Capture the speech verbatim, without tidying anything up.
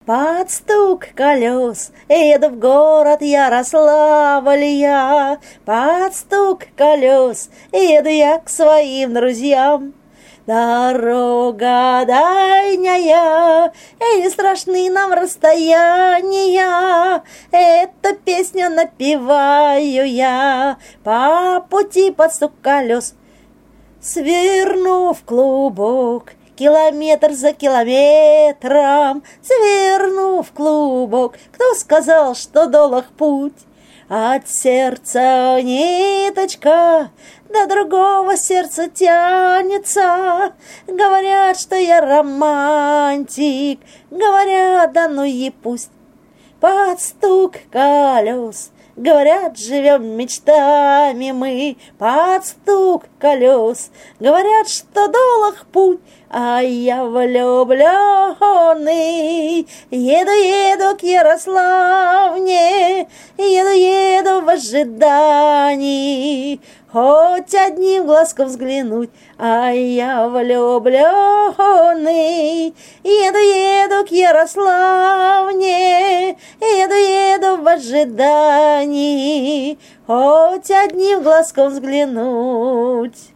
Под стук колес еду в город Ярославль я, под стук колес еду я к своим друзьям. Дорога дальняя, и не страшны нам расстояния, эту песню напеваю я по пути под стук колес. Свернув клубок, километр за километром, свернув клубок, кто сказал, что долг путь? От сердца ниточка до другого сердца тянется. Говорят, что я романтик, говорят, да ну и пусть. Под стук колес, говорят, живем мечтами мы, под стук колес. Говорят, что долг путь, а я влюбленный. Еду, еду к Ярославне, еду, еду в ожидании, хоть одним глазком взглянуть, а я влюбленный. Еду, еду к Ярославне, еду, еду в ожидании, хоть одним глазком взглянуть.